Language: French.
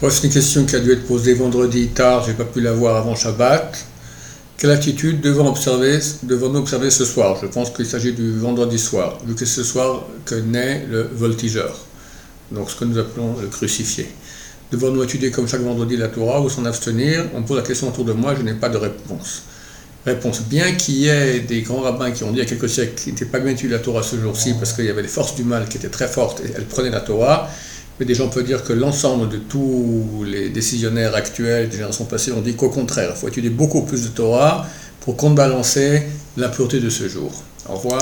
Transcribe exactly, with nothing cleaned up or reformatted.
Oh, c'est une question qui a dû être posée vendredi tard, j'ai pas pu la voir avant Shabbat. Quelle attitude devons observer, devons-nous observer ce soir? Je pense qu'il s'agit du vendredi soir, vu que c'est ce soir que naît le voltigeur, donc ce que nous appelons le crucifié. Devons-nous étudier comme chaque vendredi la Torah ou s'en abstenir? On me pose la question autour de moi, je n'ai pas de réponse. Réponse, bien qu'il y ait des grands rabbins qui ont dit il y a quelques siècles qu'il n'était pas bien d'étudier la Torah ce jour-ci parce qu'il y avait des forces du mal qui étaient très fortes et elles prenaient la Torah, mais des gens peuvent dire que l'ensemble de tous les décisionnaires actuels des générations passées ont dit qu'au contraire, il faut étudier beaucoup plus de Torah pour contrebalancer l'impureté de ce jour. Au revoir.